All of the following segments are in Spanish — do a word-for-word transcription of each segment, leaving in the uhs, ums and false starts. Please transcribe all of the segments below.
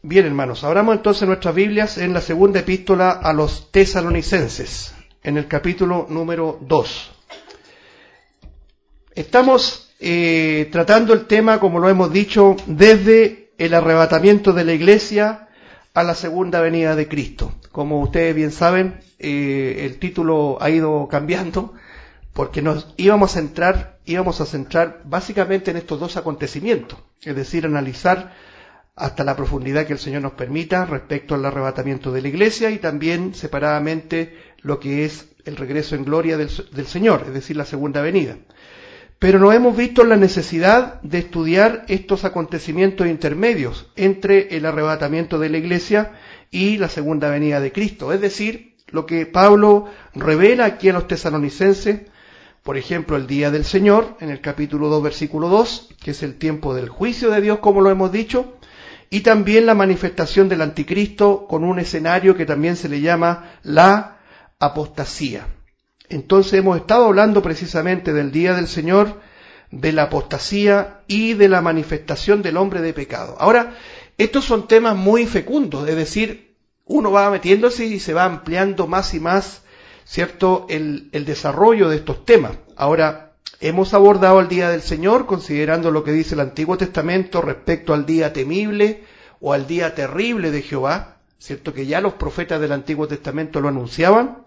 Bien, hermanos, abramos entonces nuestras Biblias en la segunda epístola a los tesalonicenses, en el capítulo número dos. Estamos eh, tratando el tema, como lo hemos dicho, desde el arrebatamiento de la iglesia a la segunda venida de Cristo. Como ustedes bien saben, eh, el título ha ido cambiando porque nos íbamos a centrar, íbamos a centrar básicamente en estos dos acontecimientos, es decir, analizar hasta la profundidad que el Señor nos permita respecto al arrebatamiento de la iglesia y también separadamente lo que es el regreso en gloria del, del Señor, es decir, la segunda venida. Pero nos hemos visto en la necesidad de estudiar estos acontecimientos intermedios entre el arrebatamiento de la iglesia y la segunda venida de Cristo, es decir, lo que Pablo revela aquí a los tesalonicenses, por ejemplo, el día del Señor, en el capítulo dos, versículo dos, que es el tiempo del juicio de Dios, como lo hemos dicho, y también la manifestación del anticristo con un escenario que también se le llama la apostasía. Entonces hemos estado hablando precisamente del día del Señor, de la apostasía y de la manifestación del hombre de pecado. Ahora, estos son temas muy fecundos, es decir, uno va metiéndose y se va ampliando más y más, ¿cierto?, el, el desarrollo de estos temas. Ahora, hemos abordado el día del Señor considerando lo que dice el Antiguo Testamento respecto al día temible o al día terrible de Jehová, ¿cierto?, que ya los profetas del Antiguo Testamento lo anunciaban.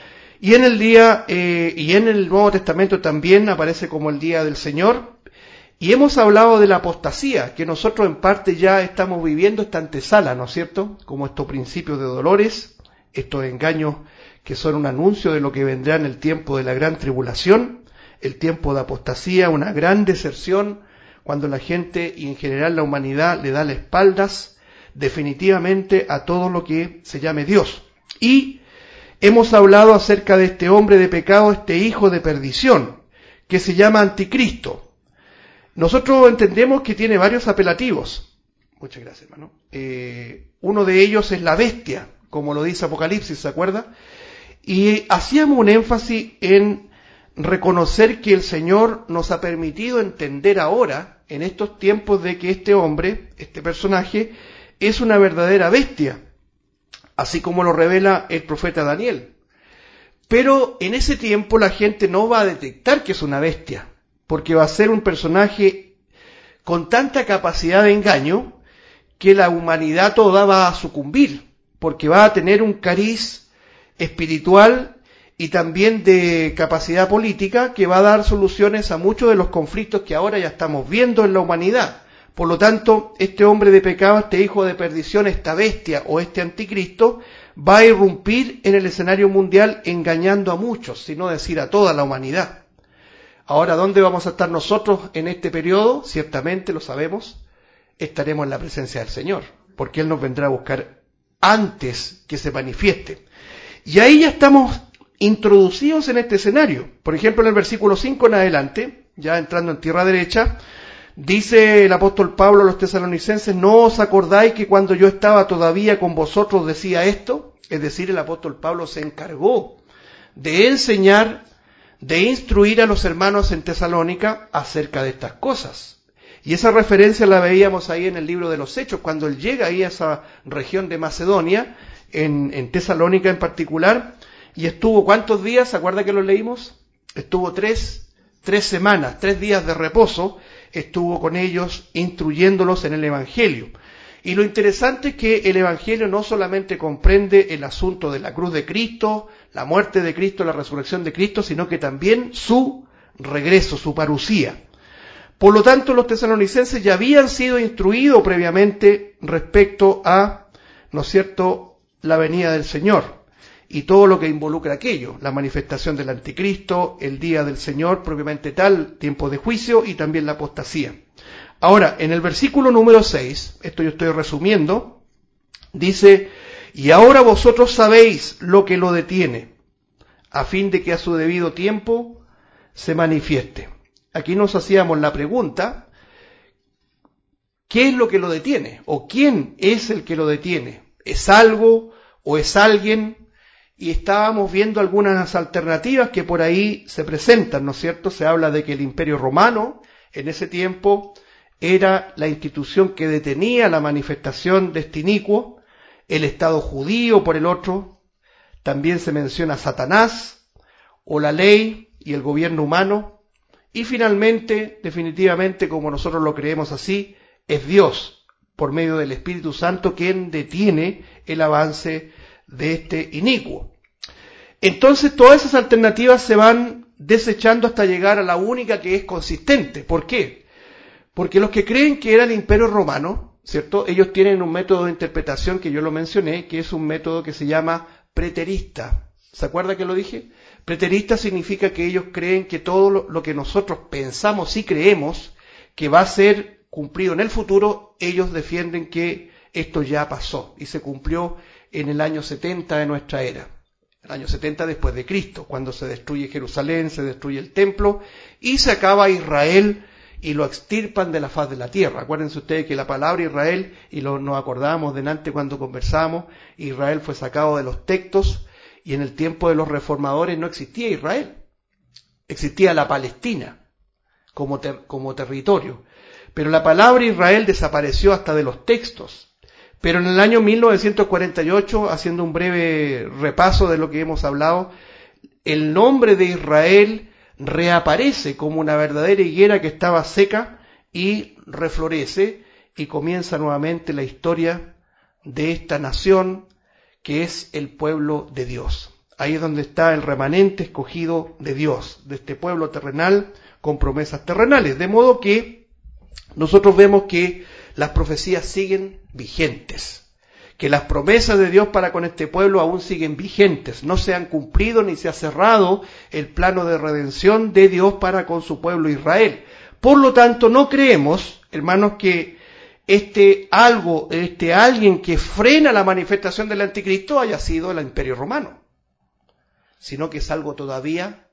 Y en el día, eh, y en el Nuevo Testamento también aparece como el día del Señor. Y hemos hablado de la apostasía, que nosotros en parte ya estamos viviendo esta antesala, ¿no es cierto?, como estos principios de dolores, estos engaños que son un anuncio de lo que vendrá en el tiempo de la gran tribulación, el tiempo de apostasía, una gran deserción, cuando la gente y en general la humanidad le da las espaldas definitivamente a todo lo que se llame Dios. Y hemos hablado acerca de este hombre de pecado, este hijo de perdición, que se llama Anticristo. Nosotros entendemos que tiene varios apelativos. Muchas gracias, hermano. Eh, uno de ellos es la bestia, como lo dice Apocalipsis, ¿se acuerda? Y hacíamos un énfasis en reconocer que el Señor nos ha permitido entender ahora, en estos tiempos, de que este hombre, este personaje, es una verdadera bestia, así como lo revela el profeta Daniel. Pero en ese tiempo la gente no va a detectar que es una bestia, porque va a ser un personaje con tanta capacidad de engaño que la humanidad toda va a sucumbir, porque va a tener un cariz espiritual y también de capacidad política que va a dar soluciones a muchos de los conflictos que ahora ya estamos viendo en la humanidad. Por lo tanto, este hombre de pecado, este hijo de perdición, esta bestia o este anticristo, va a irrumpir en el escenario mundial engañando a muchos, si no decir a toda la humanidad. Ahora, ¿dónde vamos a estar nosotros en este periodo? Ciertamente, lo sabemos, estaremos en la presencia del Señor, porque Él nos vendrá a buscar antes que se manifieste. Y ahí ya estamos introducidos en este escenario. Por ejemplo, en el versículo cinco en adelante, ya entrando en tierra derecha, dice el apóstol Pablo a los tesalonicenses: ¿no os acordáis que cuando yo estaba todavía con vosotros decía esto? Es decir, el apóstol Pablo se encargó de enseñar, de instruir a los hermanos en Tesalónica acerca de estas cosas. Y esa referencia la veíamos ahí en el libro de los Hechos, cuando él llega ahí a esa región de Macedonia, en, en Tesalónica en particular, y estuvo ¿cuántos días? ¿Se acuerda que lo leímos? Estuvo tres, tres semanas, tres días de reposo, estuvo con ellos instruyéndolos en el Evangelio. Y lo interesante es que el Evangelio no solamente comprende el asunto de la cruz de Cristo, la muerte de Cristo, la resurrección de Cristo, sino que también su regreso, su parusía. Por lo tanto, los tesalonicenses ya habían sido instruidos previamente respecto a, ¿no es cierto?, la venida del Señor y todo lo que involucra aquello, la manifestación del anticristo, el día del Señor propiamente tal, tiempo de juicio y también la apostasía. Ahora, en el versículo número seis, esto yo estoy resumiendo, dice: y ahora vosotros sabéis lo que lo detiene, a fin de que a su debido tiempo se manifieste. Aquí nos hacíamos la pregunta: ¿qué es lo que lo detiene? ¿O quién es el que lo detiene? ¿Es algo o es alguien? Y estábamos viendo algunas alternativas que por ahí se presentan, ¿no es cierto? Se habla de que el Imperio Romano en ese tiempo era la institución que detenía la manifestación de este inicuo, el Estado judío por el otro, también se menciona Satanás, o la ley y el gobierno humano, y finalmente, definitivamente, como nosotros lo creemos así, es Dios, por medio del Espíritu Santo, quien detiene el avance de este inicuo. Entonces todas esas alternativas se van desechando hasta llegar a la única que es consistente. ¿Por qué? Porque los que creen que era el Imperio Romano, ¿cierto? Ellos tienen un método de interpretación que yo lo mencioné, que es un método que se llama preterista. ¿Se acuerda que lo dije? Preterista significa que ellos creen que todo lo, lo que nosotros pensamos y creemos que va a ser cumplido en el futuro, ellos defienden que esto ya pasó y se cumplió en el año setenta de nuestra era. El año setenta después de Cristo, cuando se destruye Jerusalén, se destruye el templo y se acaba Israel y lo extirpan de la faz de la tierra. Acuérdense ustedes que la palabra Israel, y lo, nos acordamos delante cuando conversamos, Israel fue sacado de los textos y en el tiempo de los reformadores no existía Israel, existía la Palestina como, ter, como territorio. Pero la palabra Israel desapareció hasta de los textos. Pero en el año mil novecientos cuarenta y ocho, haciendo un breve repaso de lo que hemos hablado, el nombre de Israel reaparece como una verdadera higuera que estaba seca y reflorece y comienza nuevamente la historia de esta nación que es el pueblo de Dios. Ahí es donde está el remanente escogido de Dios, de este pueblo terrenal con promesas terrenales. De modo que nosotros vemos que las profecías siguen vigentes, que las promesas de Dios para con este pueblo aún siguen vigentes, no se han cumplido ni se ha cerrado el plano de redención de Dios para con su pueblo Israel. Por lo tanto, no creemos, hermanos, que este algo, este alguien que frena la manifestación del anticristo haya sido el Imperio Romano, sino que es algo todavía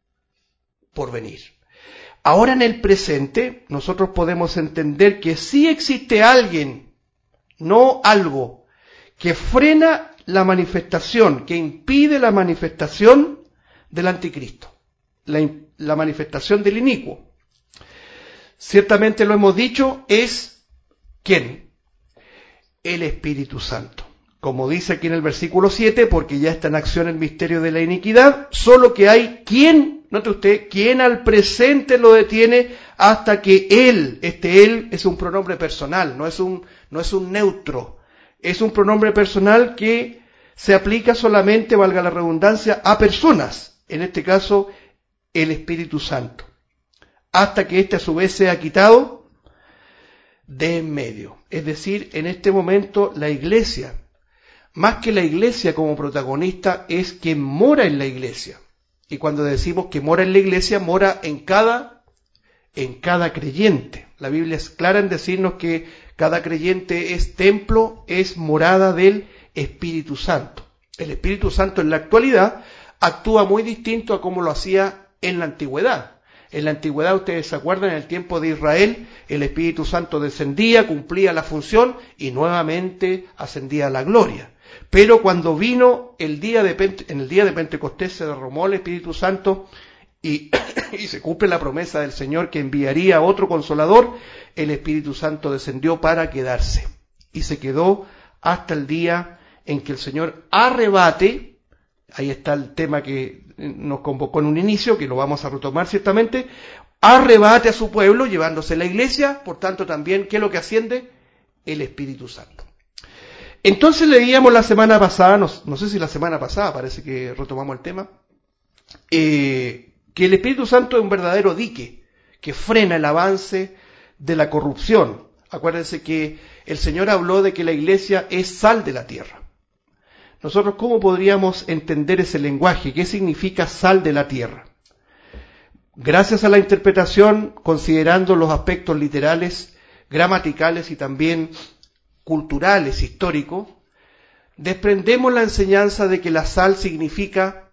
por venir. Ahora en el presente nosotros podemos entender que sí existe alguien, no algo, que frena la manifestación, que impide la manifestación del anticristo, la, la manifestación del inicuo. Ciertamente lo hemos dicho, es ¿quién? El Espíritu Santo. Como dice aquí en el versículo siete, porque ya está en acción el misterio de la iniquidad, solo que hay quien, note usted, quien al presente lo detiene hasta que él, este él es un pronombre personal, no es un, no es un neutro, es un pronombre personal que se aplica solamente, valga la redundancia, a personas, en este caso el Espíritu Santo, hasta que éste a su vez sea quitado de en medio. Es decir, en este momento la iglesia, más que la iglesia como protagonista, es quien mora en la iglesia. Y cuando decimos que mora en la iglesia, mora en cada, en cada creyente. La Biblia es clara en decirnos que cada creyente es templo, es morada del Espíritu Santo. El Espíritu Santo en la actualidad actúa muy distinto a como lo hacía en la antigüedad. En la antigüedad, ustedes se acuerdan, en el tiempo de Israel, el Espíritu Santo descendía, cumplía la función y nuevamente ascendía a la gloria. Pero cuando vino el día de Pente, en el día de Pentecostés se derramó el Espíritu Santo y, y se cumple la promesa del Señor que enviaría a otro consolador, el Espíritu Santo descendió para quedarse. Y se quedó hasta el día en que el Señor arrebate, ahí está el tema que nos convocó en un inicio, que lo vamos a retomar ciertamente, arrebate a su pueblo llevándose la iglesia, por tanto también, ¿qué es lo que asciende? El Espíritu Santo. Entonces leíamos la semana pasada, no, no sé si la semana pasada, parece que retomamos el tema, eh, que el Espíritu Santo es un verdadero dique que frena el avance de la corrupción. Acuérdense que el Señor habló de que la iglesia es sal de la tierra. Nosotros, ¿cómo podríamos entender ese lenguaje? ¿Qué significa sal de la tierra? Gracias a la interpretación, considerando los aspectos literales, gramaticales y también culturales, históricos, desprendemos la enseñanza de que la sal significa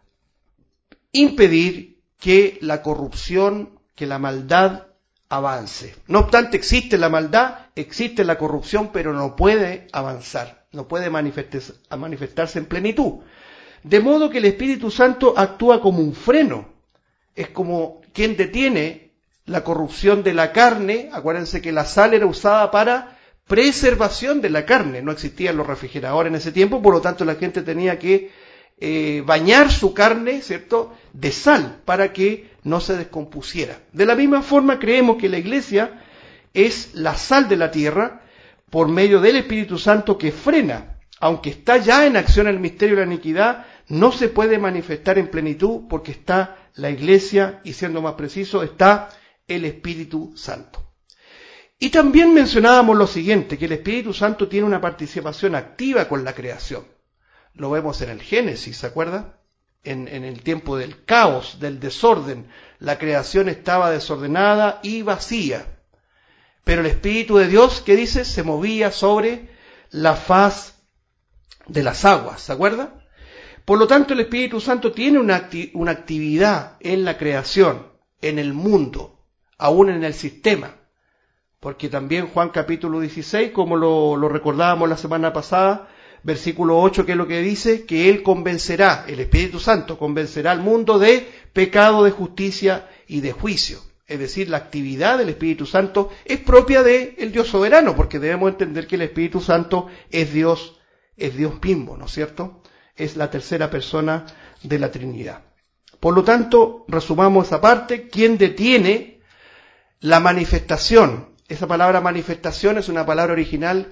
impedir que la corrupción, que la maldad avance. No obstante, existe la maldad, existe la corrupción, pero no puede avanzar, no puede manifestarse, manifestarse en plenitud. De modo que el Espíritu Santo actúa como un freno, es como quien detiene la corrupción de la carne. Acuérdense que la sal era usada para preservación de la carne. No existían los refrigeradores en ese tiempo, por lo tanto la gente tenía que eh, bañar su carne, ¿cierto?, de sal para que no se descompusiera. De la misma forma creemos que la iglesia es la sal de la tierra por medio del Espíritu Santo que frena. Aunque está ya en acción el misterio de la iniquidad, no se puede manifestar en plenitud porque está la iglesia y, siendo más preciso, está el Espíritu Santo. Y también mencionábamos lo siguiente, que el Espíritu Santo tiene una participación activa con la creación. Lo vemos en el Génesis, ¿se acuerda? En, en el tiempo del caos, del desorden, la creación estaba desordenada y vacía. Pero el Espíritu de Dios, ¿qué dice? Se movía sobre la faz de las aguas, ¿se acuerda? Por lo tanto, el Espíritu Santo tiene una, acti- una actividad en la creación, en el mundo, aún en el sistema. Porque también Juan capítulo dieciséis, como lo, lo recordábamos la semana pasada, versículo ocho, que es lo que dice, que Él convencerá, el Espíritu Santo convencerá al mundo de pecado, de justicia y de juicio. Es decir, la actividad del Espíritu Santo es propia del Dios soberano, porque debemos entender que el Espíritu Santo es Dios, es Dios mismo, ¿no es cierto? Es la tercera persona de la Trinidad. Por lo tanto, resumamos esa parte, ¿quién detiene la manifestación? Esa palabra manifestación es una palabra original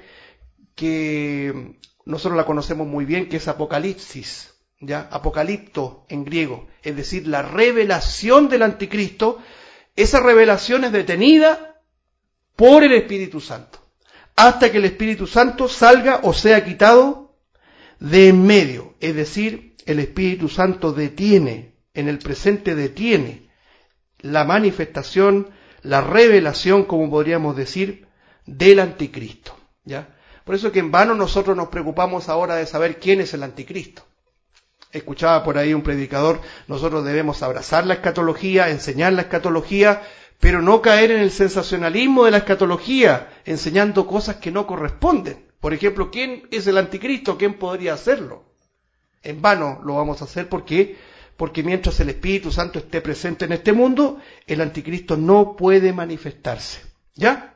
que nosotros la conocemos muy bien, que es apocalipsis, ¿ya? Apocalipto en griego, es decir, la revelación del anticristo. Esa revelación es detenida por el Espíritu Santo, hasta que el Espíritu Santo salga o sea quitado de en medio. Es decir, el Espíritu Santo detiene, en el presente detiene la manifestación, la revelación, como podríamos decir, del anticristo, ¿ya? Por eso que en vano nosotros nos preocupamos ahora de saber quién es el anticristo. Escuchaba por ahí un predicador, nosotros debemos abrazar la escatología, enseñar la escatología, pero no caer en el sensacionalismo de la escatología, enseñando cosas que no corresponden. Por ejemplo, ¿quién es el anticristo? ¿Quién podría hacerlo? En vano lo vamos a hacer, ¿por qué? Porque mientras el Espíritu Santo esté presente en este mundo, el anticristo no puede manifestarse. ¿Ya?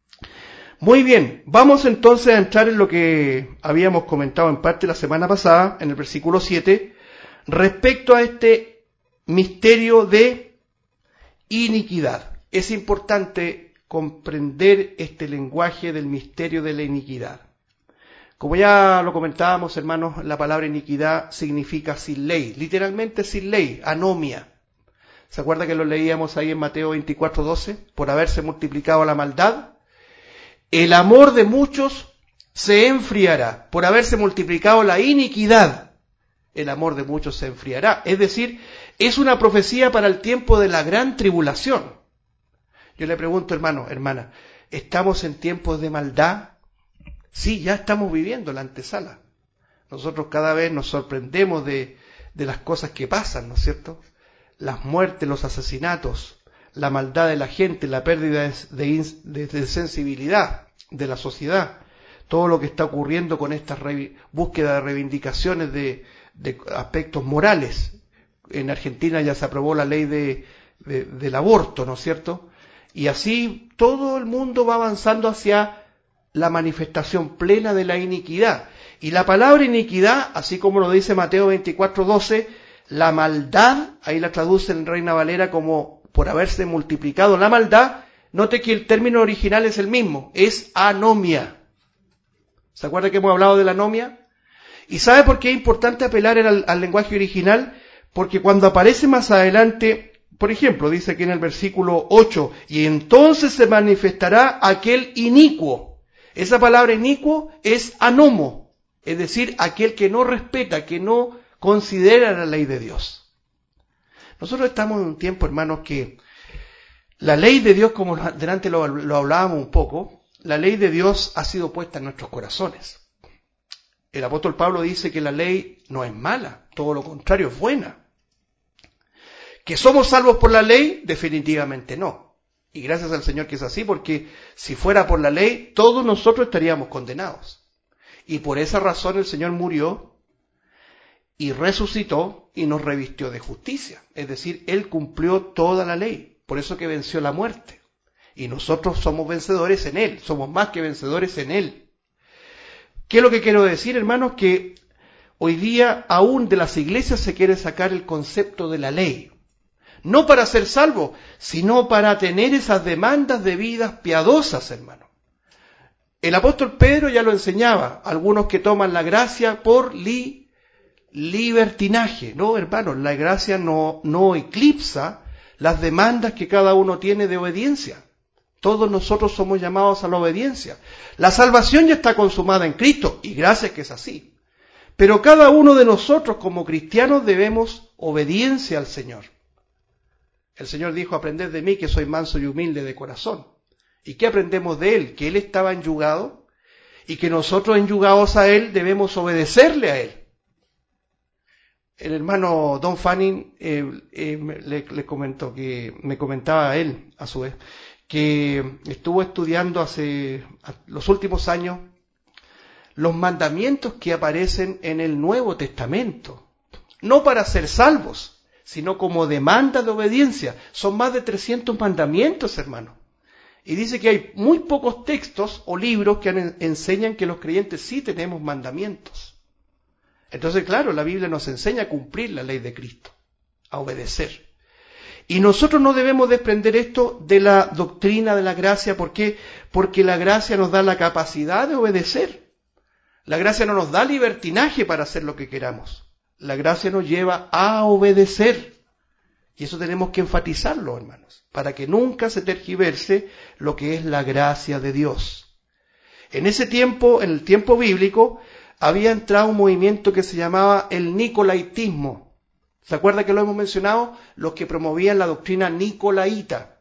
Muy bien, vamos entonces a entrar en lo que habíamos comentado en parte la semana pasada, en el versículo siete, respecto a este misterio de iniquidad. Es importante comprender este lenguaje del misterio de la iniquidad. Como ya lo comentábamos, hermanos, la palabra iniquidad significa sin ley, literalmente sin ley, anomia. ¿Se acuerda que lo leíamos ahí en Mateo veinticuatro doce? Por haberse multiplicado la maldad, el amor de muchos se enfriará. Por haberse multiplicado la iniquidad, el amor de muchos se enfriará. Es decir, es una profecía para el tiempo de la gran tribulación. Yo le pregunto, hermano, hermana, ¿estamos en tiempos de maldad? Sí, ya estamos viviendo la antesala. Nosotros cada vez nos sorprendemos de, de las cosas que pasan, ¿no es cierto? Las muertes, los asesinatos, la maldad de la gente, la pérdida de, de, de sensibilidad de la sociedad, todo lo que está ocurriendo con esta re, búsqueda de reivindicaciones de, de aspectos morales. En Argentina ya se aprobó la ley de, de, del aborto, ¿no es cierto? Y así todo el mundo va avanzando hacia la manifestación plena de la iniquidad. Y la palabra iniquidad, así como lo dice Mateo veinticuatro doce, la maldad, ahí la traduce en Reina Valera como por haberse multiplicado la maldad. Note que el término original es el mismo, es anomia. ¿Se acuerda que hemos hablado de la anomia? ¿Y sabe por qué es importante apelar al, al lenguaje original? Porque cuando aparece más adelante, por ejemplo, dice aquí en el versículo ocho, y entonces se manifestará aquel inicuo. Esa palabra inicuo es anomo, es decir, aquel que no respeta, que no considera la ley de Dios. Nosotros estamos en un tiempo, hermanos, que la ley de Dios, como delante lo, lo hablábamos un poco, la ley de Dios ha sido puesta en nuestros corazones. El apóstol Pablo dice que la ley no es mala, todo lo contrario, es buena. ¿Que somos salvos por la ley? Definitivamente no. Y gracias al Señor que es así, porque si fuera por la ley, todos nosotros estaríamos condenados. Y por esa razón el Señor murió y resucitó y nos revistió de justicia. Es decir, Él cumplió toda la ley. Por eso que venció la muerte. Y nosotros somos vencedores en Él, somos más que vencedores en Él. ¿Qué es lo que quiero decir, hermanos? Que hoy día aún de las iglesias se quiere sacar el concepto de la ley. No para ser salvo, sino para tener esas demandas de vidas piadosas, hermano. El apóstol Pedro ya lo enseñaba, algunos que toman la gracia por li, libertinaje. No, hermano, la gracia no, no eclipsa las demandas que cada uno tiene de obediencia. Todos nosotros somos llamados a la obediencia. La salvación ya está consumada en Cristo, y gracias que es así. Pero cada uno de nosotros como cristianos debemos obediencia al Señor. El Señor dijo, aprended de mí que soy manso y humilde de corazón. ¿Y qué aprendemos de Él? Que Él estaba enyugado y que nosotros enyugados a Él debemos obedecerle a Él. El hermano Don Fanning eh, eh, le, le comentó que, me comentaba a él, a su vez, que estuvo estudiando hace los últimos años los mandamientos que aparecen en el Nuevo Testamento, no para ser salvos, sino como demanda de obediencia. Son más de trescientos mandamientos, hermano. Y dice que hay muy pocos textos o libros que enseñan que los creyentes sí tenemos mandamientos. Entonces, claro, la Biblia nos enseña a cumplir la ley de Cristo, a obedecer. Y nosotros no debemos desprender esto de la doctrina de la gracia. ¿Por qué? Porque la gracia nos da la capacidad de obedecer. La gracia no nos da libertinaje para hacer lo que queramos. La gracia nos lleva a obedecer. Y eso tenemos que enfatizarlo, hermanos, para que nunca se tergiverse lo que es la gracia de Dios. En ese tiempo, en el tiempo bíblico, había entrado un movimiento que se llamaba el nicolaitismo. ¿Se acuerda que lo hemos mencionado? Los que promovían la doctrina nicolaíta.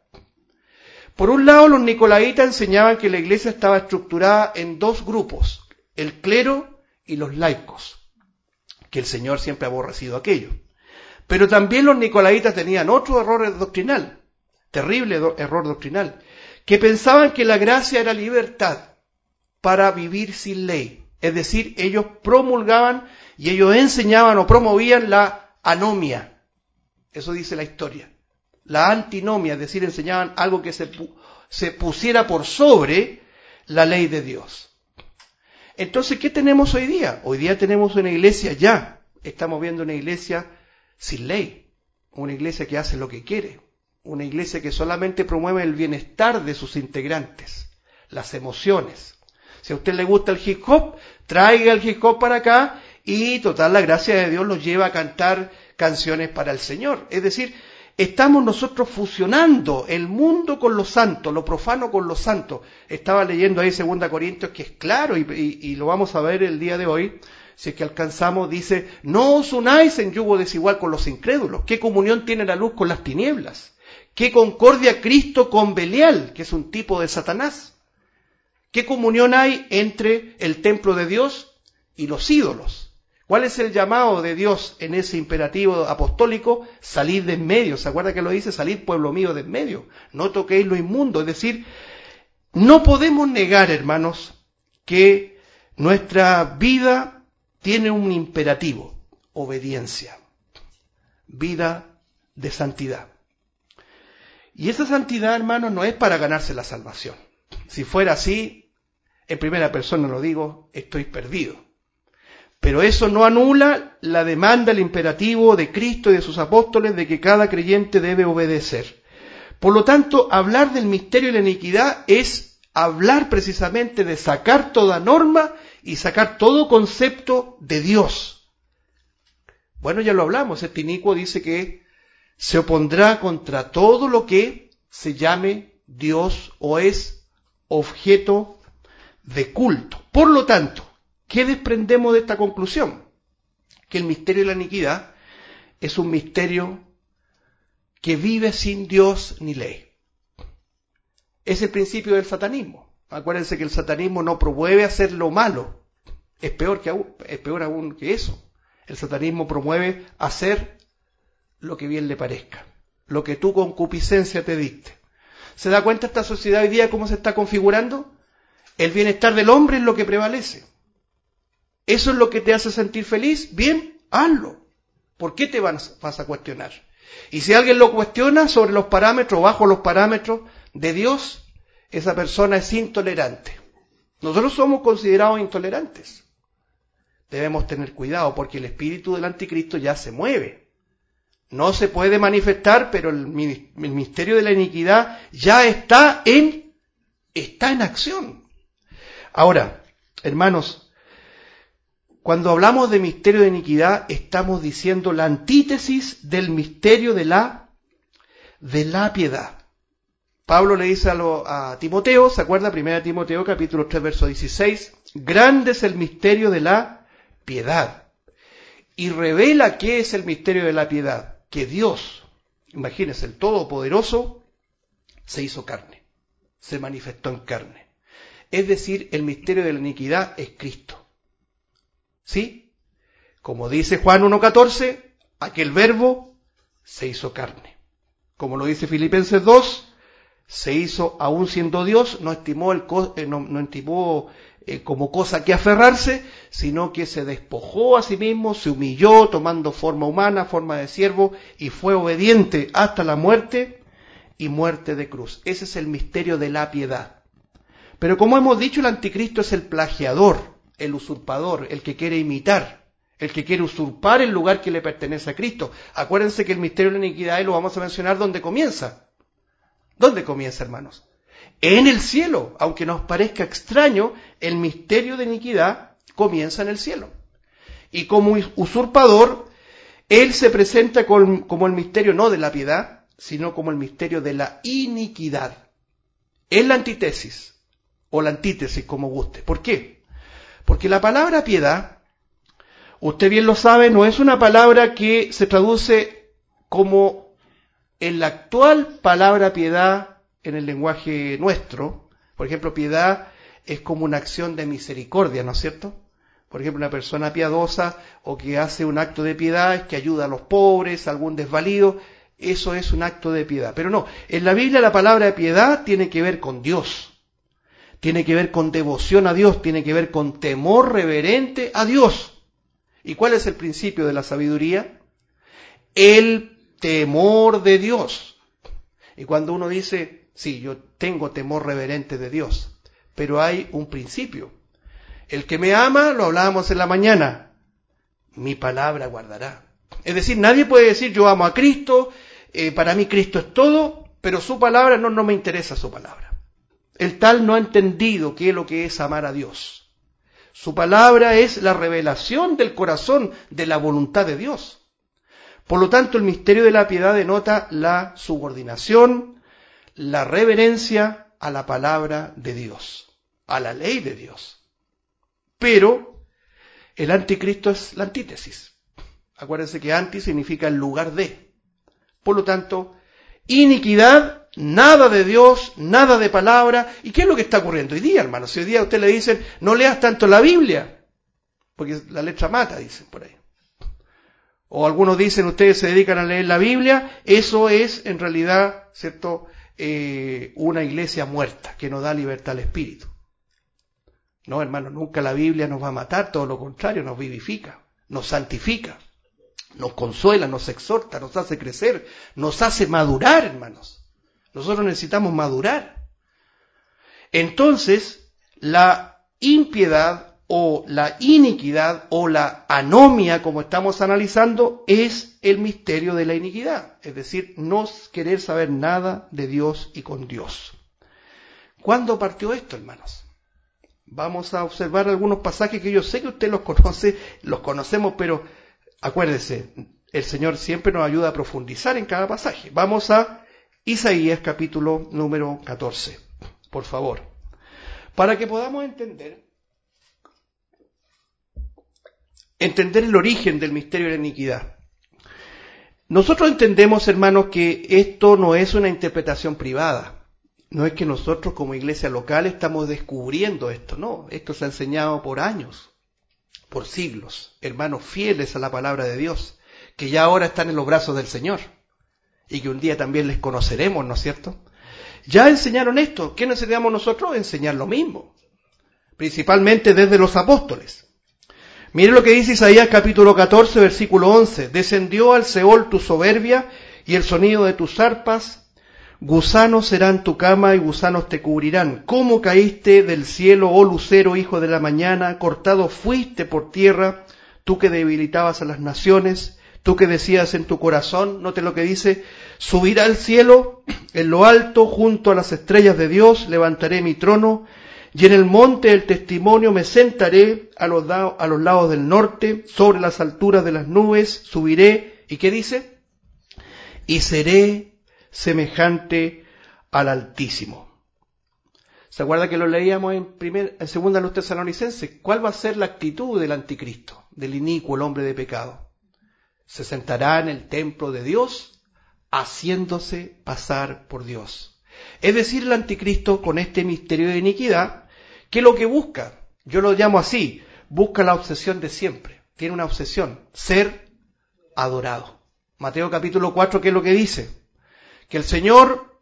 Por un lado, los nicolaitas enseñaban que la iglesia estaba estructurada en dos grupos, el clero y los laicos, que el Señor siempre ha aborrecido aquello. Pero también los nicolaitas tenían otro error doctrinal, terrible do- error doctrinal, que pensaban que la gracia era libertad para vivir sin ley. Es decir, ellos promulgaban y ellos enseñaban o promovían la anomia. Eso dice la historia. La antinomia, es decir, enseñaban algo que se, pu- se pusiera por sobre la ley de Dios. Entonces, ¿qué tenemos hoy día? Hoy día tenemos una iglesia ya. Estamos viendo una iglesia sin ley. Una iglesia que hace lo que quiere. Una iglesia que solamente promueve el bienestar de sus integrantes, las emociones. Si a usted le gusta el hip hop, traiga el hip hop para acá y total la gracia de Dios los lleva a cantar canciones para el Señor. Es decir, estamos nosotros fusionando el mundo con lo santo, lo profano con lo santo. Estaba leyendo ahí segunda Corintios que es claro y, y, y lo vamos a ver el día de hoy. Si es que alcanzamos, dice, no os unáis en yugo desigual con los incrédulos. ¿Qué comunión tiene la luz con las tinieblas? ¿Qué concordia Cristo con Belial, que es un tipo de Satanás? ¿Qué comunión hay entre el templo de Dios y los ídolos? ¿Cuál es el llamado de Dios en ese imperativo apostólico? Salid de en medio. ¿Se acuerda que lo dice? Salid, pueblo mío, de en medio. No toquéis lo inmundo. Es decir, no podemos negar, hermanos, que nuestra vida tiene un imperativo. Obediencia. Vida de santidad. Y esa santidad, hermanos, no es para ganarse la salvación. Si fuera así, en primera persona lo digo, estoy perdido. Pero eso no anula la demanda, el imperativo de Cristo y de sus apóstoles de que cada creyente debe obedecer. Por lo tanto, hablar del misterio y la iniquidad es hablar precisamente de sacar toda norma y sacar todo concepto de Dios. Bueno, ya lo hablamos, este inicuo dice que se opondrá contra todo lo que se llame Dios o es objeto de culto. Por lo tanto, ¿qué desprendemos de esta conclusión? Que el misterio de la iniquidad es un misterio que vive sin Dios ni ley. Es el principio del satanismo. Acuérdense que el satanismo no promueve hacer lo malo. Es peor que aún, es peor aún que eso. El satanismo promueve hacer lo que bien le parezca, lo que tu concupiscencia te dicte. ¿Se da cuenta esta sociedad hoy día cómo se está configurando? El bienestar del hombre es lo que prevalece. ¿Eso es lo que te hace sentir feliz? Bien, hazlo. ¿Por qué te vas a cuestionar? Y si alguien lo cuestiona sobre los parámetros, bajo los parámetros de Dios, esa persona es intolerante. Nosotros somos considerados intolerantes. Debemos tener cuidado porque el espíritu del anticristo ya se mueve. No se puede manifestar, pero el misterio de la iniquidad ya está en, está en acción. Ahora, hermanos, cuando hablamos de misterio de iniquidad, estamos diciendo la antítesis del misterio de la, de la piedad. Pablo le dice a, lo, a Timoteo, ¿se acuerda? Primera Timoteo, capítulo tres, verso dieciséis. Grande es el misterio de la piedad. Y revela qué es el misterio de la piedad. Que Dios, imagínense, el Todopoderoso, se hizo carne. Se manifestó en carne. Es decir, el misterio de la iniquidad es Cristo. ¿Sí? Como dice Juan uno catorce, aquel verbo se hizo carne. Como lo dice Filipenses dos, se hizo, aún siendo Dios, no estimó, el, no, no estimó eh, como cosa que aferrarse, sino que se despojó a sí mismo, se humilló, tomando forma humana, forma de siervo, y fue obediente hasta la muerte, y muerte de cruz. Ese es el misterio de la piedad. Pero como hemos dicho, el anticristo es el plagiador, el usurpador, el que quiere imitar, el que quiere usurpar el lugar que le pertenece a Cristo. Acuérdense que el misterio de la iniquidad, y lo vamos a mencionar, ¿dónde comienza? ¿Dónde comienza, hermanos? En el cielo. Aunque nos parezca extraño, el misterio de iniquidad comienza en el cielo. Y como usurpador, él se presenta como el misterio no de la piedad, sino como el misterio de la iniquidad. Es la antítesis, o la antítesis, como guste. ¿Por qué? Porque la palabra piedad, usted bien lo sabe, no es una palabra que se traduce como en la actual palabra piedad en el lenguaje nuestro. Por ejemplo, piedad es como una acción de misericordia, ¿no es cierto? Por ejemplo, una persona piadosa o que hace un acto de piedad es que ayuda a los pobres, a algún desvalido. Eso es un acto de piedad. Pero no, en la Biblia la palabra piedad tiene que ver con Dios. Tiene que ver con devoción a Dios, tiene que ver con temor reverente a Dios. ¿Y cuál es el principio de la sabiduría? El temor de Dios. Y cuando uno dice, sí, yo tengo temor reverente de Dios, pero hay un principio. El que me ama, lo hablábamos en la mañana, mi palabra guardará. Es decir, nadie puede decir, yo amo a Cristo, eh, para mí Cristo es todo, pero su palabra, no, no me interesa su palabra. El tal no ha entendido qué es lo que es amar a Dios. Su palabra es la revelación del corazón, de la voluntad de Dios. Por lo tanto, el misterio de la piedad denota la subordinación, la reverencia a la palabra de Dios, a la ley de Dios. Pero el anticristo es la antítesis. Acuérdense que anti significa el lugar de. Por lo tanto, iniquidad, nada de Dios, nada de palabra. ¿Y qué es lo que está ocurriendo hoy día, hermanos? Si hoy día a usted le dicen, no leas tanto la Biblia, porque la letra mata, dicen por ahí. O algunos dicen, ustedes se dedican a leer la Biblia, eso es en realidad, ¿cierto?, eh, una iglesia muerta, que no da libertad al espíritu. No, hermanos, nunca la Biblia nos va a matar, todo lo contrario, nos vivifica, nos santifica, nos consuela, nos exhorta, nos hace crecer, nos hace madurar, hermanos. Nosotros necesitamos madurar. Entonces, la impiedad o la iniquidad o la anomia, como estamos analizando, es el misterio de la iniquidad. Es decir, no querer saber nada de Dios y con Dios. ¿Cuándo partió esto, hermanos? Vamos a observar algunos pasajes que yo sé que usted los conoce, los conocemos, pero acuérdese, el Señor siempre nos ayuda a profundizar en cada pasaje. Vamos a Isaías capítulo número catorce, por favor, para que podamos entender, entender el origen del misterio de la iniquidad. Nosotros entendemos, hermanos, que esto no es una interpretación privada. No es que nosotros como iglesia local estamos descubriendo esto, no. Esto se ha enseñado por años, por siglos, hermanos fieles a la palabra de Dios, que ya ahora están en los brazos del Señor y que un día también les conoceremos, ¿no es cierto? Ya enseñaron esto. ¿Qué necesitamos nosotros? Enseñar lo mismo, principalmente desde los apóstoles. Mire lo que dice Isaías capítulo catorce, versículo once. Descendió al Seol tu soberbia y el sonido de tus arpas. Gusanos serán tu cama y gusanos te cubrirán. ¿Cómo caíste del cielo, oh lucero, hijo de la mañana? Cortado fuiste por tierra, tú que debilitabas a las naciones, tú que decías en tu corazón, note lo que dice, subirá al cielo, en lo alto, junto a las estrellas de Dios, levantaré mi trono, y en el monte del testimonio me sentaré a los, a los lados del norte, sobre las alturas de las nubes, subiré, ¿y qué dice? Y seré semejante al Altísimo. ¿Se acuerda que lo leíamos en, primer, en segunda los Tesalonicenses? ¿Cuál va a ser la actitud del anticristo, del inicuo, el hombre de pecado? Se sentará en el templo de Dios, haciéndose pasar por Dios. Es decir, el anticristo con este misterio de iniquidad, que lo que busca, yo lo llamo así, busca la obsesión de siempre. Tiene una obsesión, ser adorado. Mateo capítulo cuatro, ¿qué es lo que dice? Que el Señor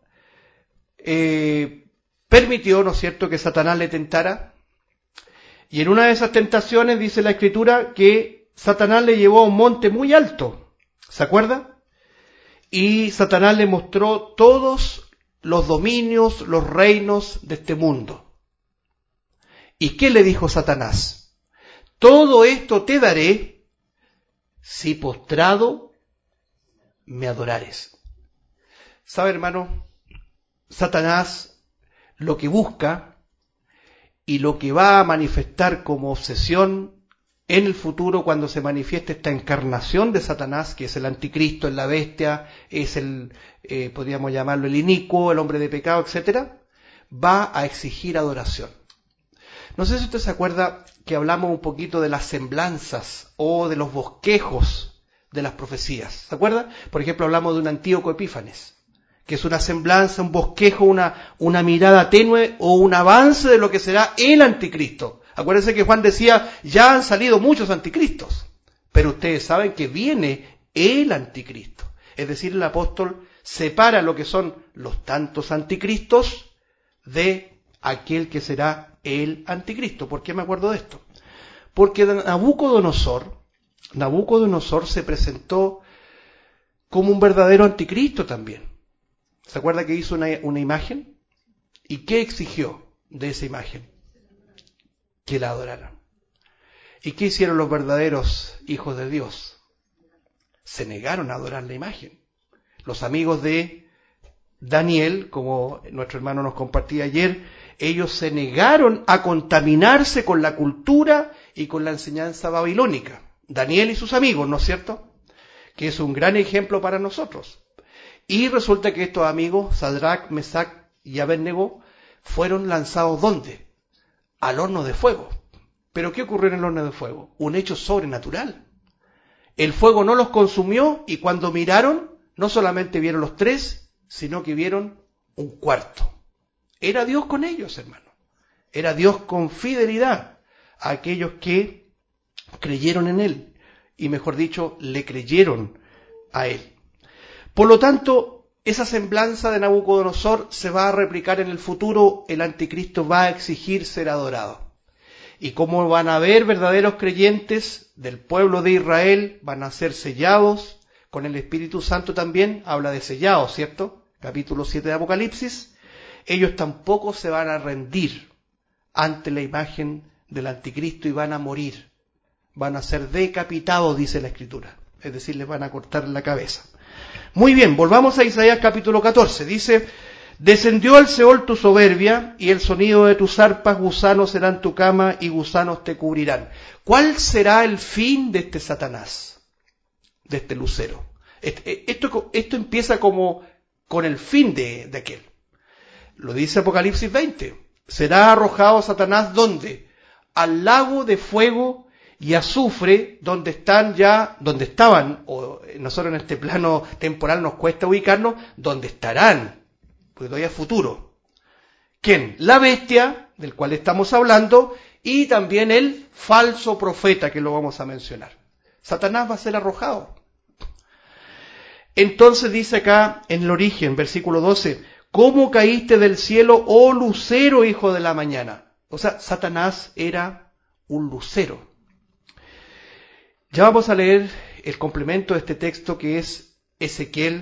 eh, permitió, ¿no es cierto?, que Satanás le tentara. Y en una de esas tentaciones dice la Escritura que Satanás le llevó a un monte muy alto. ¿Se acuerda? Y Satanás le mostró todos los dominios, los reinos de este mundo. ¿Y qué le dijo Satanás? Todo esto te daré si postrado me adorares. ¿Sabe, hermano? Satanás lo que busca y lo que va a manifestar como obsesión en el futuro cuando se manifieste esta encarnación de Satanás, que es el anticristo, es la bestia, es el, eh, podríamos llamarlo el inicuo, el hombre de pecado, etcétera, va a exigir adoración. No sé si usted se acuerda que hablamos un poquito de las semblanzas o de los bosquejos de las profecías. ¿Se acuerda? Por ejemplo, hablamos de un Antíoco Epífanes, que es una semblanza, un bosquejo, una, una mirada tenue o un avance de lo que será el anticristo. Acuérdense que Juan decía, ya han salido muchos anticristos, pero ustedes saben que viene el anticristo. Es decir, el apóstol separa lo que son los tantos anticristos de aquel que será el anticristo. ¿Por qué me acuerdo de esto? Porque Nabucodonosor, Nabucodonosor se presentó como un verdadero anticristo también. ¿Se acuerda que hizo una, una imagen? ¿Y qué exigió de esa imagen? Que la adoraran. ¿Y qué hicieron los verdaderos hijos de Dios? Se negaron a adorar la imagen. Los amigos de Daniel, como nuestro hermano nos compartía ayer, ellos se negaron a contaminarse con la cultura y con la enseñanza babilónica. Daniel y sus amigos, ¿no es cierto? Que es un gran ejemplo para nosotros. Y resulta que estos amigos, Sadrach, Mesach y Abednego, fueron lanzados ¿dónde? Al horno de fuego. ¿Pero qué ocurrió en el horno de fuego? Un hecho sobrenatural. El fuego no los consumió y cuando miraron, no solamente vieron los tres, sino que vieron un cuarto. Era Dios con ellos, hermano. Era Dios con fidelidad a aquellos que creyeron en Él. Y mejor dicho, le creyeron a Él. Por lo tanto, esa semblanza de Nabucodonosor se va a replicar en el futuro. El anticristo va a exigir ser adorado. Y como van a haber verdaderos creyentes del pueblo de Israel, van a ser sellados con el Espíritu Santo también. Habla de sellados, ¿cierto? Capítulo siete de Apocalipsis. Ellos tampoco se van a rendir ante la imagen del anticristo y van a morir. Van a ser decapitados, dice la Escritura. Es decir, les van a cortar la cabeza. Muy bien, volvamos a Isaías capítulo catorce. Dice, descendió al Seol tu soberbia y el sonido de tus arpas, gusanos serán tu cama y gusanos te cubrirán. ¿Cuál será el fin de este Satanás? De este lucero. Esto, esto empieza como con el fin de, de aquel. Lo dice Apocalipsis veinte. Será arrojado Satanás, ¿dónde? Al lago de fuego y azufre, donde están ya, donde estaban, o nosotros en este plano temporal nos cuesta ubicarnos, donde estarán, porque todavía es futuro. ¿Quién? La bestia, del cual estamos hablando, y también el falso profeta, que lo vamos a mencionar. Satanás va a ser arrojado. Entonces dice acá en el origen, versículo doce, ¿cómo caíste del cielo, oh lucero, hijo de la mañana? O sea, Satanás era un lucero. Ya vamos a leer el complemento de este texto, que es Ezequiel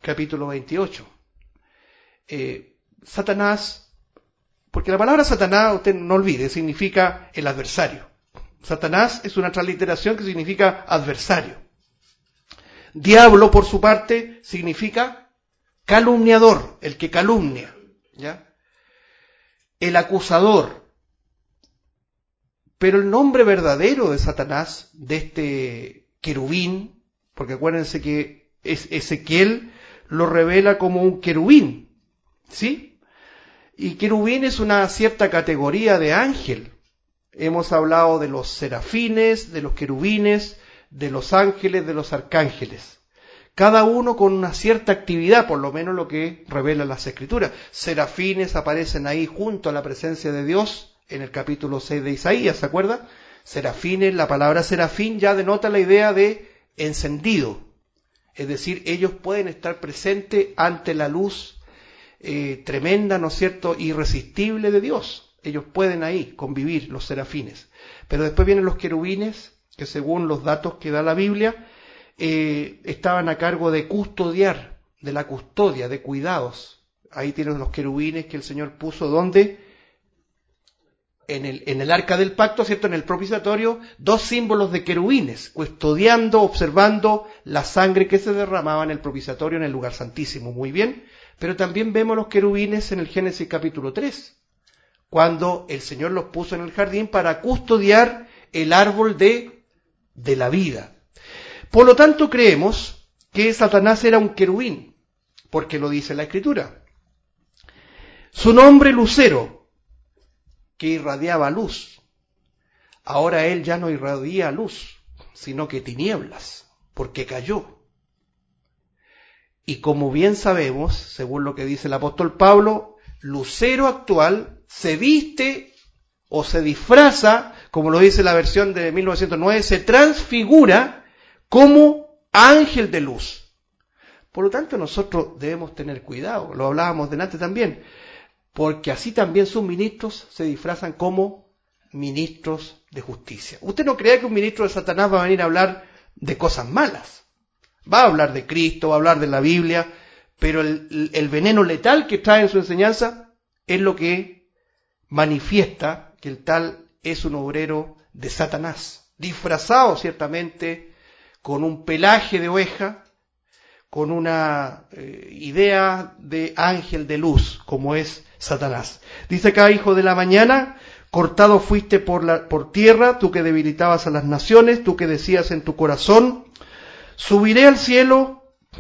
capítulo veintiocho. Eh, Satanás, porque la palabra Satanás, usted no olvide, significa el adversario. Satanás es una transliteración que significa adversario. Diablo, por su parte, significa calumniador, el que calumnia, ¿ya? El acusador. Pero el nombre verdadero de Satanás, de este querubín, porque acuérdense que es Ezequiel lo revela como un querubín, ¿sí? Y querubín es una cierta categoría de ángel. Hemos hablado de los serafines, de los querubines, de los ángeles, de los arcángeles. Cada uno con una cierta actividad, por lo menos lo que revelan las Escrituras. Serafines aparecen ahí junto a la presencia de Dios en el capítulo seis de Isaías, ¿se acuerda? Serafines, la palabra serafín ya denota la idea de encendido. Es decir, ellos pueden estar presentes ante la luz eh, tremenda, ¿no es cierto?, irresistible de Dios. Ellos pueden ahí convivir, los serafines. Pero después vienen los querubines, que según los datos que da la Biblia, eh, estaban a cargo de custodiar, de la custodia, de cuidados. Ahí tienen los querubines que el Señor puso, ¿dónde? En el, en el arca del pacto, ¿cierto? En el propiciatorio, dos símbolos de querubines, custodiando, observando la sangre que se derramaba en el propiciatorio, en el lugar santísimo. Muy bien. Pero también vemos los querubines en el Génesis capítulo tres, cuando el Señor los puso en el jardín para custodiar el árbol de, de la vida. Por lo tanto, creemos que Satanás era un querubín, porque lo dice la Escritura. Su nombre, Lucero, que irradiaba luz. Ahora él ya no irradia luz, sino que tinieblas, porque cayó. Y como bien sabemos, según lo que dice el apóstol Pablo, Lucero actual se viste o se disfraza, como lo dice la versión de mil novecientos nueve, se transfigura como ángel de luz. Por lo tanto, nosotros debemos tener cuidado, lo hablábamos delante también, porque así también sus ministros se disfrazan como ministros de justicia. Usted no crea que un ministro de Satanás va a venir a hablar de cosas malas. Va a hablar de Cristo, va a hablar de la Biblia, pero el, el veneno letal que trae en su enseñanza es lo que manifiesta que el tal es un obrero de Satanás, disfrazado ciertamente con un pelaje de oveja, con una eh, idea de ángel de luz, como es Satanás. Dice acá, hijo de la mañana, cortado fuiste por, la, por tierra, tú que debilitabas a las naciones, tú que decías en tu corazón, subiré al cielo.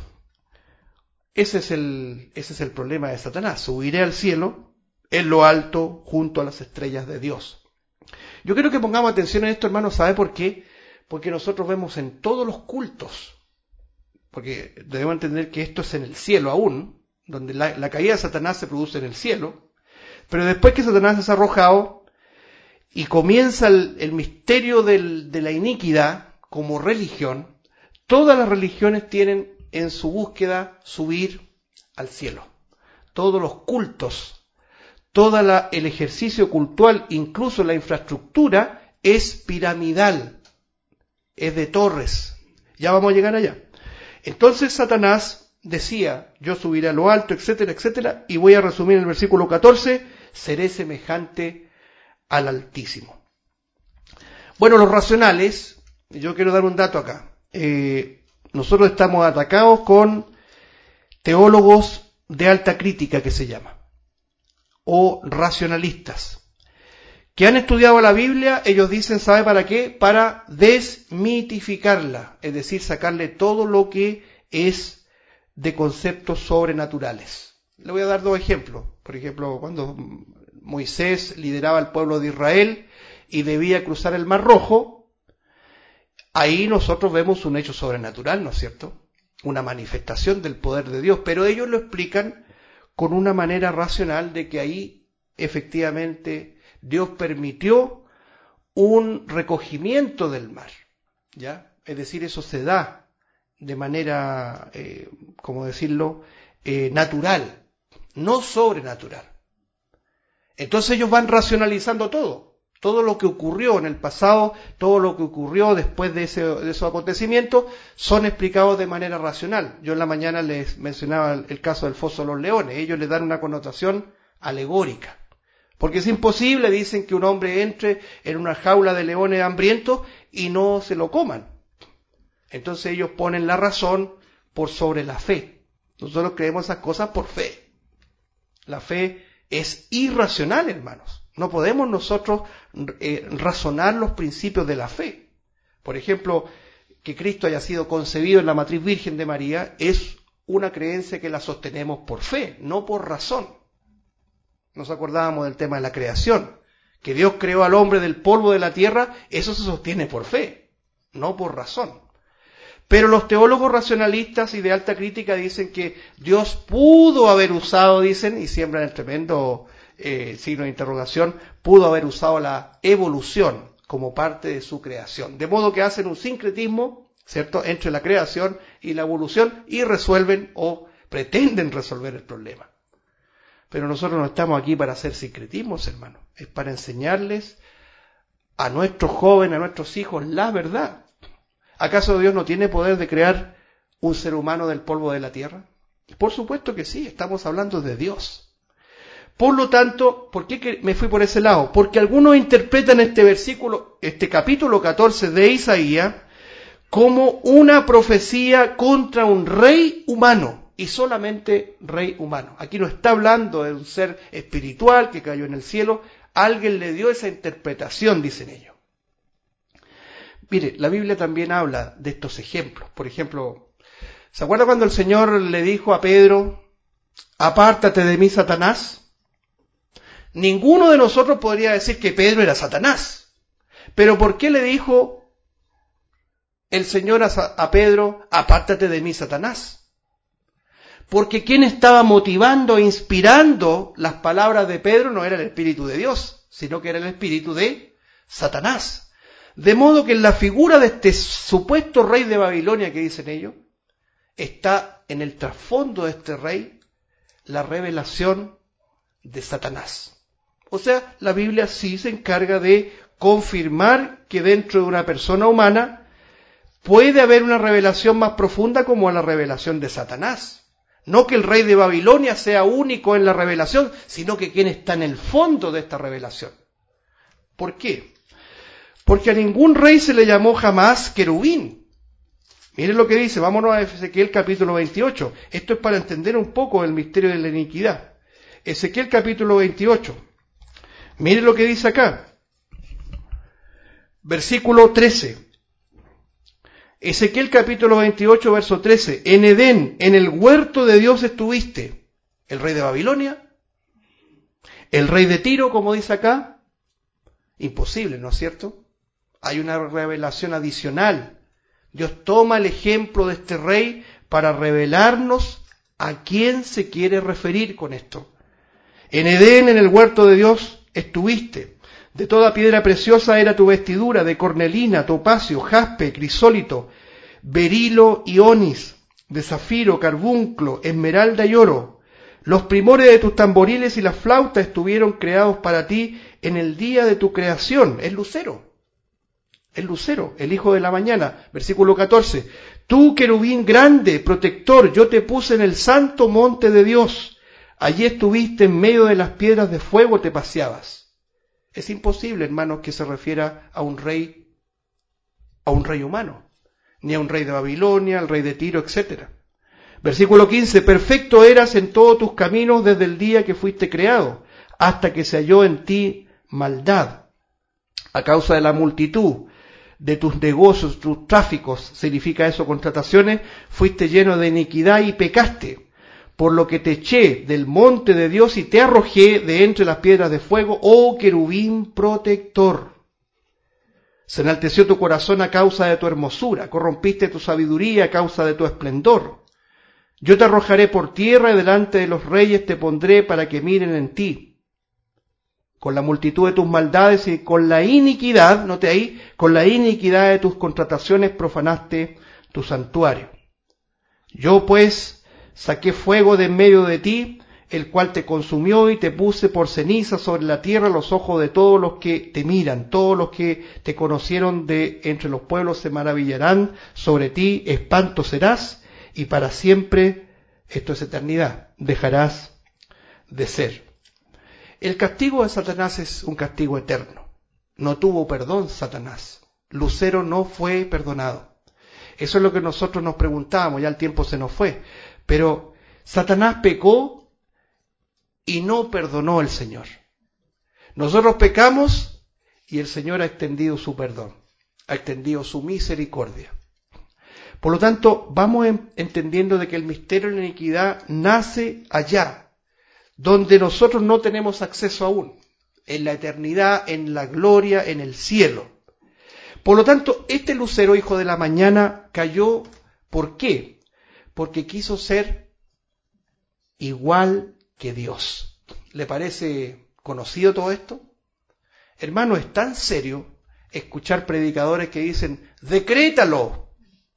Ese es el, ese es el problema de Satanás. Subiré al cielo, en lo alto, junto a las estrellas de Dios. Yo quiero que pongamos atención en esto, hermanos. ¿Sabe por qué? Porque nosotros vemos en todos los cultos, porque debemos entender que esto es en el cielo aún, donde la, la caída de Satanás se produce en el cielo, pero después que Satanás es arrojado y comienza el, el misterio del, de la iniquidad como religión, todas las religiones tienen en su búsqueda subir al cielo. Todos los cultos, todo el ejercicio cultural, incluso la infraestructura, es piramidal, es de torres. Ya vamos a llegar allá. Entonces Satanás decía, yo subiré a lo alto, etcétera, etcétera, y voy a resumir en el versículo catorce, seré semejante al Altísimo. Bueno, los racionales, yo quiero dar un dato acá. Eh, nosotros estamos atacados con teólogos de alta crítica, que se llama, o racionalistas, que han estudiado la Biblia. Ellos dicen, ¿sabe para qué? Para desmitificarla, es decir, sacarle todo lo que es de conceptos sobrenaturales. Le voy a dar dos ejemplos. Por ejemplo, cuando Moisés lideraba al pueblo de Israel y debía cruzar el Mar Rojo, ahí nosotros vemos un hecho sobrenatural, ¿no es cierto? Una manifestación del poder de Dios, pero ellos lo explican con una manera racional de que ahí efectivamente Dios permitió un recogimiento del mar, ¿ya? Es decir, eso se da de manera, eh, ¿cómo decirlo?, eh, natural, no sobrenatural. Entonces ellos van racionalizando todo. Todo lo que ocurrió en el pasado, todo lo que ocurrió después de, ese, de esos acontecimientos, son explicados de manera racional. Yo en la mañana les mencionaba el, el caso del foso de los leones. Ellos le dan una connotación alegórica. Porque es imposible, dicen, que un hombre entre en una jaula de leones hambrientos y no se lo coman. Entonces ellos ponen la razón por sobre la fe. Nosotros creemos esas cosas por fe. La fe es irracional, hermanos. No podemos nosotros eh, razonar los principios de la fe. Por ejemplo, que Cristo haya sido concebido en la matriz virgen de María es una creencia que la sostenemos por fe, no por razón. Nos acordábamos del tema de la creación. Que Dios creó al hombre del polvo de la tierra, eso se sostiene por fe, no por razón. Pero los teólogos racionalistas y de alta crítica dicen que Dios pudo haber usado, dicen, y siembran el tremendo eh, signo de interrogación, pudo haber usado la evolución como parte de su creación. De modo que hacen un sincretismo, ¿cierto?, entre la creación y la evolución y resuelven o pretenden resolver el problema. Pero nosotros no estamos aquí para hacer sincretismos, hermanos. Es para enseñarles a nuestros jóvenes, a nuestros hijos, la verdad. ¿Acaso Dios no tiene poder de crear un ser humano del polvo de la tierra? Por supuesto que sí, estamos hablando de Dios. Por lo tanto, ¿por qué me fui por ese lado? Porque algunos interpretan este versículo, este capítulo catorce de Isaías, como una profecía contra un rey humano, y solamente rey humano. Aquí no está hablando de un ser espiritual que cayó en el cielo, alguien le dio esa interpretación, dicen ellos. Mire, la Biblia también habla de estos ejemplos. Por ejemplo, ¿se acuerda cuando el Señor le dijo a Pedro, apártate de mí, Satanás? Ninguno de nosotros podría decir que Pedro era Satanás. Pero ¿por qué le dijo el Señor a, a Pedro, apártate de mí, Satanás? Porque quien estaba motivando e inspirando las palabras de Pedro no era el Espíritu de Dios, sino que era el Espíritu de Satanás. De modo que en la figura de este supuesto rey de Babilonia que dicen ellos, está en el trasfondo de este rey la revelación de Satanás. O sea, la Biblia sí se encarga de confirmar que dentro de una persona humana puede haber una revelación más profunda como la revelación de Satanás. No que el rey de Babilonia sea único en la revelación, sino que quien está en el fondo de esta revelación. ¿Por qué? Porque a ningún rey se le llamó jamás querubín. Miren lo que dice, vámonos a Ezequiel capítulo veintiocho. Esto es para entender un poco el misterio de la iniquidad. Ezequiel capítulo veintiocho. Miren lo que dice acá. Versículo trece. Ezequiel capítulo veintiocho, verso trece. En Edén, en el huerto de Dios estuviste. ¿El rey de Babilonia? ¿El rey de Tiro, como dice acá? Imposible, ¿no es cierto? Hay una revelación adicional. Dios toma el ejemplo de este rey para revelarnos a quién se quiere referir con esto. En Edén, en el huerto de Dios, estuviste. De toda piedra preciosa era tu vestidura, de cornelina, topacio, jaspe, crisólito, berilo y onis, de zafiro, carbunclo, esmeralda y oro. Los primores de tus tamboriles y las flautas estuvieron creados para ti en el día de tu creación. Es lucero. El lucero, el hijo de la mañana. Versículo catorce. Tú, querubín grande, protector, yo te puse en el santo monte de Dios. Allí estuviste en medio de las piedras de fuego, te paseabas. Es imposible, hermanos, que se refiera a un rey, a un rey humano, ni a un rey de Babilonia, al rey de Tiro, etcétera. Versículo quince. Perfecto eras en todos tus caminos desde el día que fuiste creado, hasta que se halló en ti maldad. A causa de la multitud de tus negocios, tus tráficos, significa eso, contrataciones, fuiste lleno de iniquidad y pecaste, por lo que te eché del monte de Dios y te arrojé de entre las piedras de fuego, oh querubín protector. Se enalteció tu corazón a causa de tu hermosura, corrompiste tu sabiduría a causa de tu esplendor. Yo te arrojaré por tierra y delante de los reyes te pondré para que miren en ti. Con la multitud de tus maldades y con la iniquidad, note ahí, con la iniquidad de tus contrataciones profanaste tu santuario. Yo pues saqué fuego de en medio de ti, el cual te consumió y te puse por ceniza sobre la tierra los ojos de todos los que te miran, todos los que te conocieron de entre los pueblos se maravillarán sobre ti, espanto serás, y para siempre, esto es eternidad, dejarás de ser. El castigo de Satanás es un castigo eterno. No tuvo perdón Satanás. Lucero no fue perdonado. Eso es lo que nosotros nos preguntábamos, ya el tiempo se nos fue. Pero Satanás pecó y no perdonó el Señor. Nosotros pecamos y el Señor ha extendido su perdón, ha extendido su misericordia. Por lo tanto, vamos entendiendo de que el misterio de la iniquidad nace allá, donde nosotros no tenemos acceso aún, en la eternidad, en la gloria, en el cielo. Por lo tanto, este lucero, hijo de la mañana, cayó, ¿por qué? Porque quiso ser igual que Dios. ¿Le parece conocido todo esto? Hermano, es tan serio escuchar predicadores que dicen, decrétalo,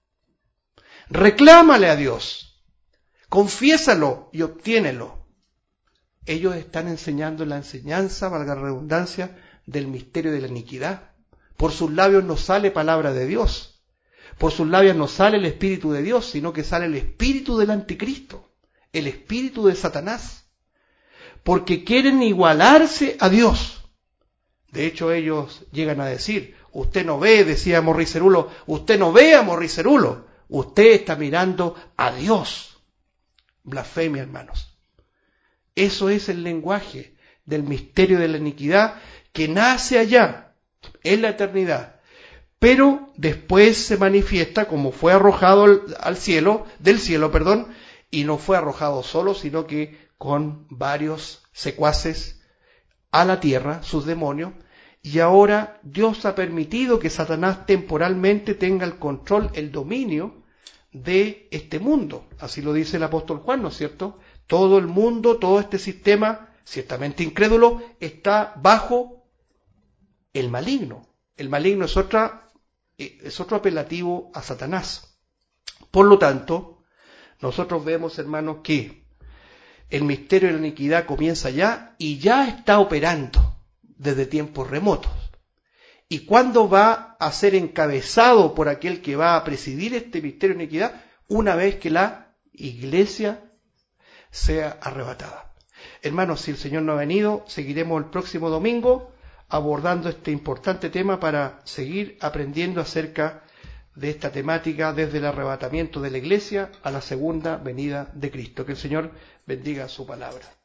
reclámale a Dios, confiésalo y obtiénelo. Ellos están enseñando la enseñanza, valga la redundancia, del misterio de la iniquidad. Por sus labios no sale palabra de Dios. Por sus labios no sale el Espíritu de Dios, sino que sale el Espíritu del Anticristo, el Espíritu de Satanás. Porque quieren igualarse a Dios. De hecho, ellos llegan a decir, usted no ve, decía Morris Cerulo, usted no ve a Morris Cerulo, usted está mirando a Dios. Blasfemia, hermanos. Eso es el lenguaje del misterio de la iniquidad que nace allá, en la eternidad, pero después se manifiesta como fue arrojado al, al cielo, del cielo, perdón, y no fue arrojado solo, sino que con varios secuaces a la tierra, sus demonios, y ahora Dios ha permitido que Satanás temporalmente tenga el control, el dominio de este mundo. Así lo dice el apóstol Juan, ¿no es cierto? Todo el mundo, todo este sistema, ciertamente incrédulo, está bajo el maligno. El maligno es otra, es otro apelativo a Satanás. Por lo tanto, nosotros vemos, hermanos, que el misterio de la iniquidad comienza ya y ya está operando desde tiempos remotos. ¿Y cuándo va a ser encabezado por aquel que va a presidir este misterio de iniquidad? Una vez que la iglesia sea arrebatada. Hermanos, si el Señor no ha venido, seguiremos el próximo domingo abordando este importante tema para seguir aprendiendo acerca de esta temática desde el arrebatamiento de la iglesia a la segunda venida de Cristo. Que el Señor bendiga su palabra.